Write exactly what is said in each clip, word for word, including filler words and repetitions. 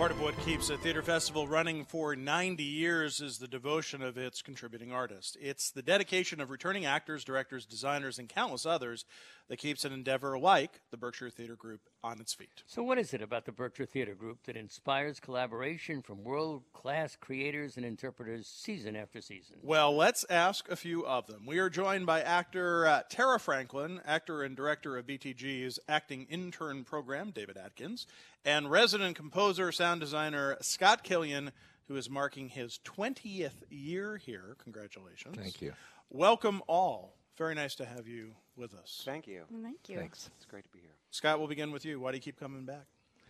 Part of what keeps a theater festival running for ninety years is the devotion of its contributing artists. It's the dedication of returning actors, directors, designers, and countless others that keeps an endeavor like the Berkshire Theater Group on its feet. So what is it about the Berkshire Theater Group that inspires collaboration from world-class creators and interpreters season after season? Well, let's ask a few of them. We are joined by actor uh, Tara Franklin, actor and director of B T G's acting intern program, David Atkins, and resident composer, sound designer Scott Killian, who is marking his twentieth year here. Congratulations. Thank you. Welcome all. Very nice to have you with us. Thank you. Thank you. Thanks. It's great to be here. Scott, we'll begin with you. Why do you keep coming back?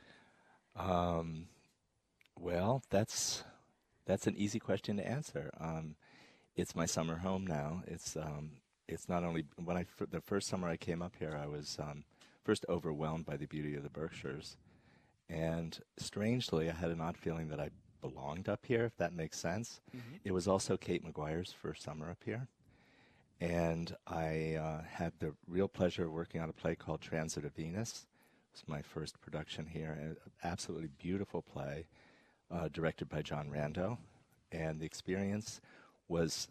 Um, well, that's that's an easy question to answer. Um, it's my summer home now. It's um, it's not only when I f- the first summer I came up here, I was um, first overwhelmed by the beauty of the Berkshires, and strangely, I had an odd feeling that I belonged up here, if that makes sense. Mm-hmm. It was also Kate McGuire's first summer up here. And I uh, had the real pleasure of working on a play called Transit of Venus. It was my first production here. An absolutely beautiful play uh, directed by John Rando. And the experience was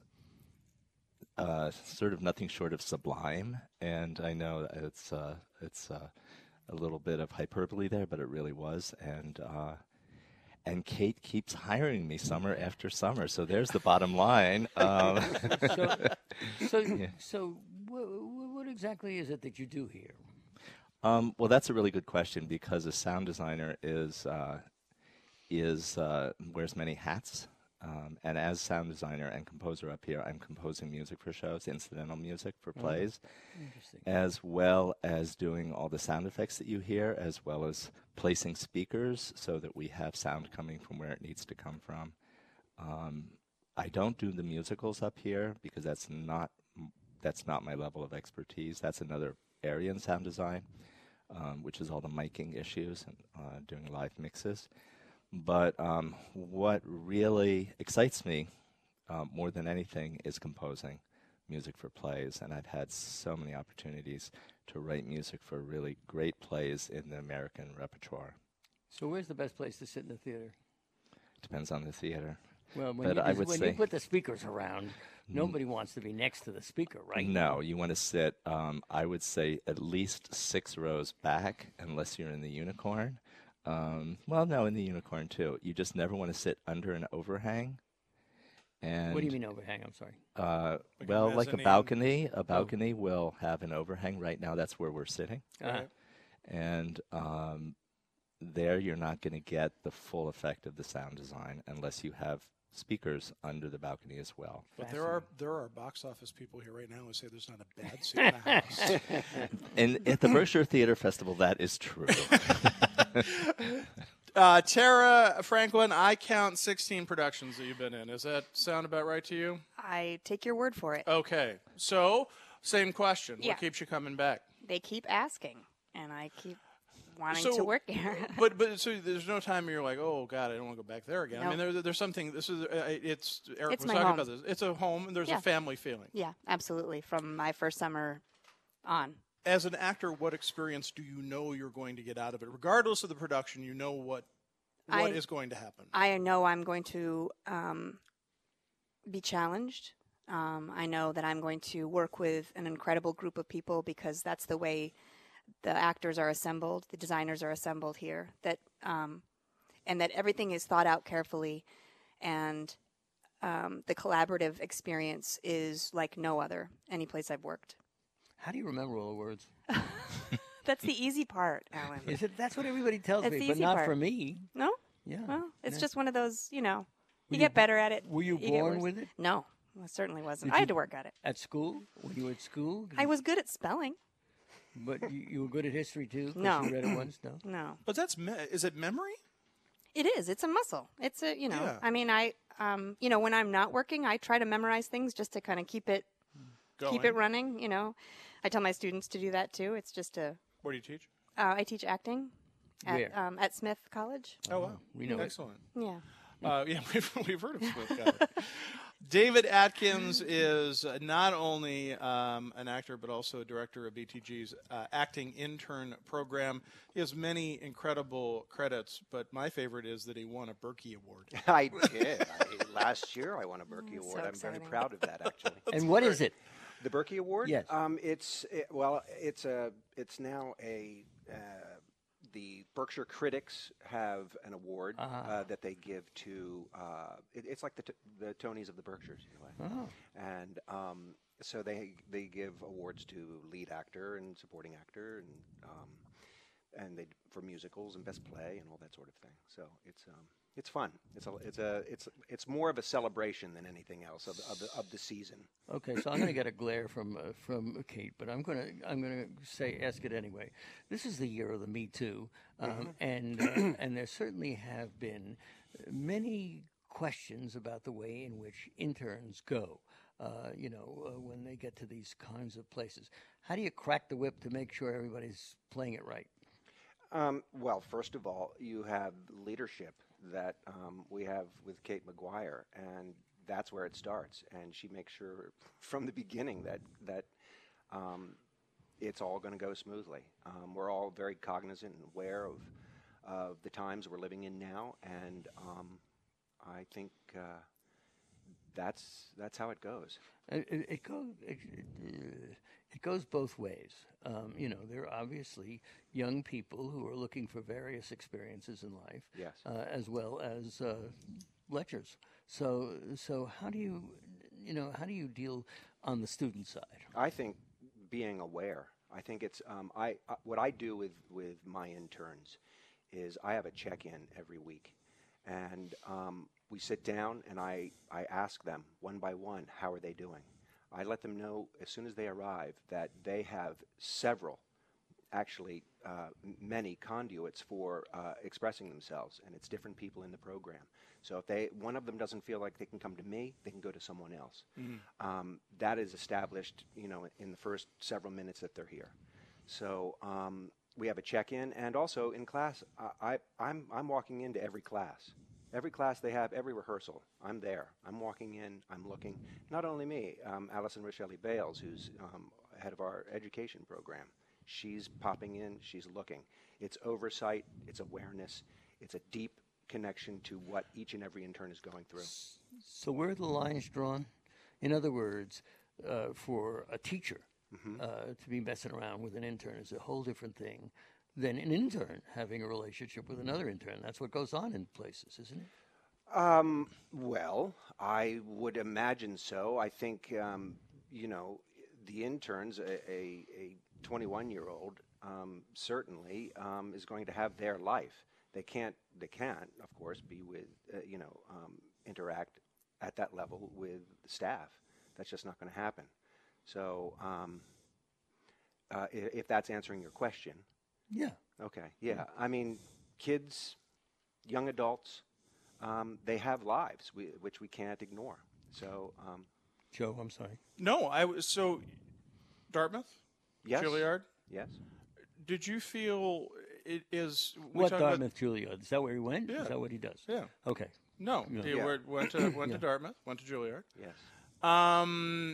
uh, sort of nothing short of sublime. And I know it's, uh, it's uh, a little bit of hyperbole there, but it really was. And uh, And Kate keeps hiring me summer after summer. So there's the bottom line. Um, so, so, yeah. so wh- what exactly is it that you do here? Um, well, that's a really good question because a sound designer is uh, is uh, wears many hats. Um, and as sound designer and composer up here, I'm composing music for shows, incidental music for plays, Interesting. as well as doing all the sound effects that you hear, as well as placing speakers so that we have sound coming from where it needs to come from. Um, I don't do the musicals up here because that's not that's not my level of expertise. That's another area in sound design, um, which is all the miking issues and uh, doing live mixes. But um, what really excites me um, more than anything is composing music for plays. And I've had so many opportunities to write music for really great plays in the American repertoire. So where's the best place to sit in the theater? Depends on the theater. Well, when, But you, I just- would when say- you put the speakers around, nobody wants to be next to the speaker, right? No, you want to sit, um, I would say, at least six rows back, unless you're in the Unicorn. Um, well, no, in the Unicorn, too. You just never want to sit under an overhang. And What do you mean overhang? I'm sorry. Uh, Like a well, like a mezzanine? balcony. A balcony will have an overhang. Right now, that's where we're sitting. Uh, And um, there you're not going to get the full effect of the sound design unless you have speakers under the balcony as well. But there are there are box office people here right now who say there's not a bad seat in the house. And at the Berkshire Theater Festival, that is true. Uh, Tara Franklin, I count sixteen productions that you've been in. Does that sound about right to you? I take your word for it. Okay. So, same question. Yeah. What keeps you coming back? They keep asking, and I keep wanting So- to work here. But but so there's no time where you're like, oh God, I don't want to go back there again. I No. mean, there, there's something. This is uh, it's Eric It's was my talking home. about this. It's a home, and there's Yeah. a family feeling. Yeah, absolutely. From my first summer on. As an actor, what experience do you know you're going to get out of it, regardless of the production? You know what what I- is going to happen. I know I'm going to um, be challenged. Um, I know that I'm going to work with an incredible group of people because that's the way the actors are assembled, the designers are assembled here. That um, and that everything is thought out carefully, and um, the collaborative experience is like no other any place I've worked. how do you remember all the words? That's the easy part, Alan. Is it? That's what everybody tells It's me, the but easy not part. for me. No, Yeah. well, it's Yeah. just one of those. You know, Were you you- get better at it. Were you get born worse. with it? No, I certainly wasn't. Did I you- had to work at it. At school? Were you at school? Did I you- was good at spelling. But you, you were good at history too? 'Cause No. You read it once? No. No, But that's me- is it memory? it is. It's a muscle. It's a you know. Yeah. I mean, I um, you know, when I'm not working, I try to memorize things just to kind of keep it Going. keep it running. You know, I tell my students to do that too. It's just a. Where do you teach? Uh, I teach acting at Where? um, at Smith College. Oh wow, We know it. Excellent. Yeah. Uh, yeah, we've, we've heard of Smooth Comedy. David Atkins is not only um, an actor, but also a director of B T G's uh, acting intern program. He has many incredible credits, but my favorite is that he won a Berkey Award. I did. I, last year I won a Berkey Oh, so Award. I'm very exciting. proud of that, actually. And what is it? The Berkey Award? Yes. Um, it's it, well, it's a it's now a uh, the Berkshire Critics have an award Ah. uh, that they give to. Uh, it, it's like the t- the Tonys of the Berkshires, in a way. Oh. And um, so they they give awards to lead actor and supporting actor and um, and they for musicals and best play and all that sort of thing. So it's um, it's fun. It's a it's a it's it's more of a celebration than anything else of of the, of the season. Okay, so I'm going to get a glare from uh, from Kate, but I'm going to I'm going to say ask it anyway. This is the year of the Me Too, um, and uh, and there certainly have been many questions about the way in which interns go. Uh, you know, uh, when they get to these kinds of places, how do you crack the whip to make sure everybody's playing it right? Um, well, first of all, you have leadership that um, we have with Kate McGuire, and that's where it starts. And she makes sure from the beginning that that um, it's all going to go smoothly. Um, we're all very cognizant and aware of of the times we're living in now, and um, I think uh, that's that's how it goes. It, it, it goes it, it, it goes both ways. Um, you know, there are obviously young people who are looking for various experiences in life, Yes. uh, as well as uh, lectures. So, so how do you, you know, how do you deal on the student side? I think being aware. I think it's um, I uh, what I do with with my interns is I have a check-in every week, and um, we sit down and I I ask them one by one, how are they doing? I let them know as soon as they arrive that they have several, actually uh, m- many conduits for uh, expressing themselves, and it's different people in the program. So if they one of them doesn't feel like they can come to me, they can go to someone else. Um, that is established, you know, in the first several minutes that they're here. So um, we have a check-in, and also in class, I, I, I'm I'm walking into every class. Every class they have, every rehearsal, I'm there. I'm walking in, I'm looking. Not only me, um, Allison Rochelle Bales, who's um, head of our education program. She's popping in, she's looking. It's oversight, it's awareness, it's a deep connection to what each and every intern is going through. So where are the lines drawn? In other words, uh, for a teacher uh, to be messing around with an intern is a whole different thing than an intern having a relationship with another intern. That's what goes on in places, isn't it? Um, well, I would imagine so. I think, um, you know, the interns, a, a, a twenty-one-year-old um, certainly um, is going to have their life. They can't, they can't, of course, be with, uh, you know, um, interact at that level with the staff. That's just not going to happen. So, um, uh, if, if that's answering your question. Yeah. Okay, yeah. I mean, kids, young adults, um, they have lives we, which we can't ignore. So, um, Joe, I'm sorry. No, I was so Dartmouth, yes. Juilliard. Yes. Did you feel it is? We What talk about- Dartmouth Juilliard? Is that where he went? Yeah. Is that what he does? Yeah. Okay. No, Yeah. you Yeah. were- went to went Yeah. to Dartmouth, went to Juilliard. Yes. Um,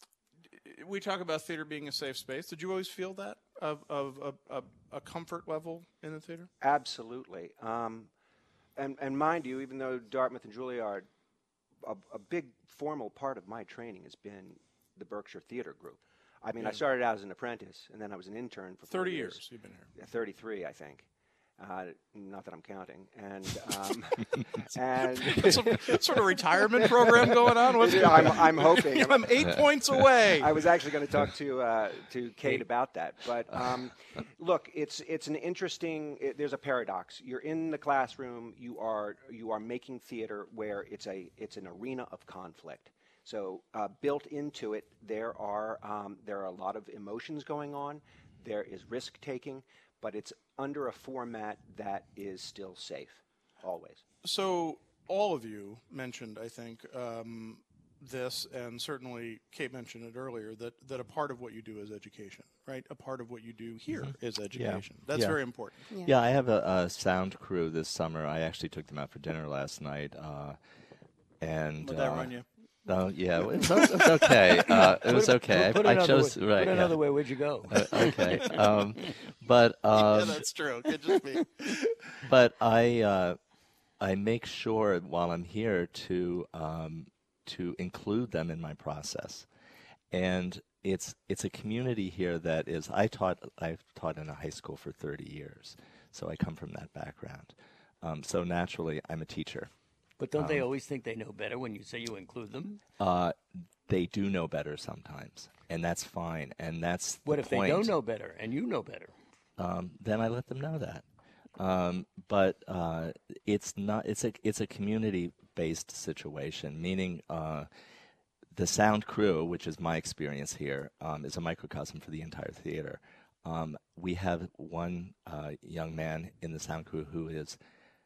we talk about theater being a safe space. Did you always feel that of of a, a, a comfort level in the theater? Absolutely. Um, and, and mind you, even though Dartmouth and Juilliard, a, a big formal part of my training has been the Berkshire Theater Group. I mean, I started out as an apprentice, and then I was an intern for four Thirty years. years you've been here. Yeah, thirty-three, I think. Uh, not that I'm counting. And um, and Some sort of retirement program going on. What's going I'm, on? I'm hoping. I'm eight points away. I was actually going to talk to uh, to Kate about that, but um, look, it's it's an interesting. It, there's a paradox. You're in the classroom. You are you are making theater where it's a it's an arena of conflict. So uh, built into it, there are um, there are a lot of emotions going on. There is risk taking, but it's under a format that is still safe, always. So all of you mentioned, I think, um, this, and certainly Kate mentioned it earlier, that, that a part of what you do is education, right? A part of what you do here mm-hmm. is education. Yeah. That's yeah. very important. Yeah, yeah I have a, a sound crew this summer. I actually took them out for dinner last night. Uh, and Would that uh, run you? Oh, yeah, it was, it was okay. Uh, it was okay. Put, put I, I chose way, right. Put another yeah. way. Where'd you go? Uh, okay, um, but um, yeah, that's true. It could just be. But I uh, I make sure while I'm here to um, to include them in my process, and it's it's a community here that is. I taught I've taught in a high school for thirty years, so I come from that background. Um, so naturally, I'm a teacher. But don't um, they always think they know better when you say you include them? Uh, they do know better sometimes, and that's fine. And that's what the if point. They don't know better and you know better? Um, then I let them know that. Um, but uh, it's not. It's a it's a community-based situation, meaning uh, the sound crew, which is my experience here, um, is a microcosm for the entire theater. Um, we have one uh, young man in the sound crew who is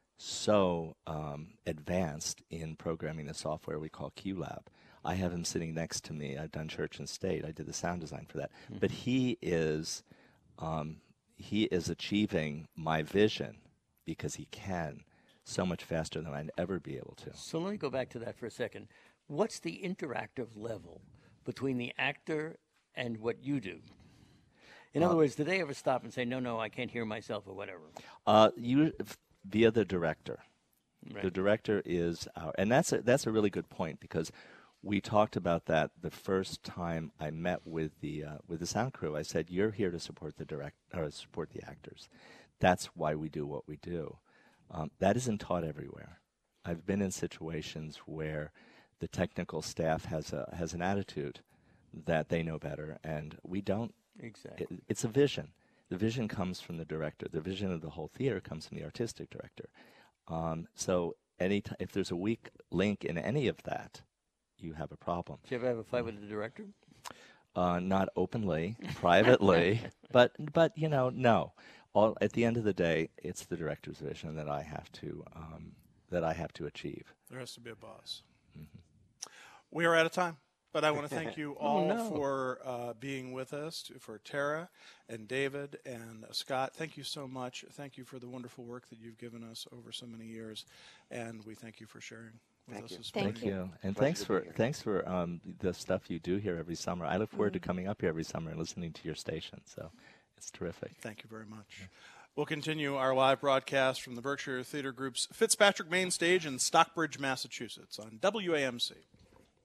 so um, advanced in programming the software we call QLab. I have him sitting next to me. I've done Church and State. I did the sound design for that. Mm-hmm. But he is um, he is achieving my vision because he can so much faster than I'd ever be able to. So let me go back to that for a second. What's the interactive level between the actor and what you do? In uh, other words, do they ever stop and say, no, no, I can't hear myself or whatever? Uh, you... Via the director. Right. The director is our, and that's a, that's a really good point because we talked about that the first time I met with the uh, with the sound crew. I said, "You're here to support the direct or support the actors. That's why we do what we do." Um, that isn't taught everywhere. I've been in situations where the technical staff has a has an attitude that they know better, and we don't. Exactly. It, it's a vision. The vision comes from the director. The vision of the whole theater comes from the artistic director. Um, so any t- if there's a weak link in any of that, you have a problem. Did you ever have a fight with the director? Uh, not openly, privately, but but you know, no. All at the end of the day, it's the director's vision that I have to um, that I have to achieve. There has to be a boss. Mm-hmm. We are out of time. But I want to thank you all oh, no. for uh, being with us, for Tara and David and uh, Scott. Thank you so much. Thank you for the wonderful work that you've given us over so many years, and we thank you for sharing with thank us you. this Thank morning. Thank you, and Pleasure thanks to for be here. thanks for um, the stuff you do here every summer. I look forward Mm. to coming up here every summer and listening to your station. So it's terrific. Thank you very much. Yeah. We'll continue our live broadcast from the Berkshire Theater Group's Fitzpatrick Main Stage in Stockbridge, Massachusetts on W A M C.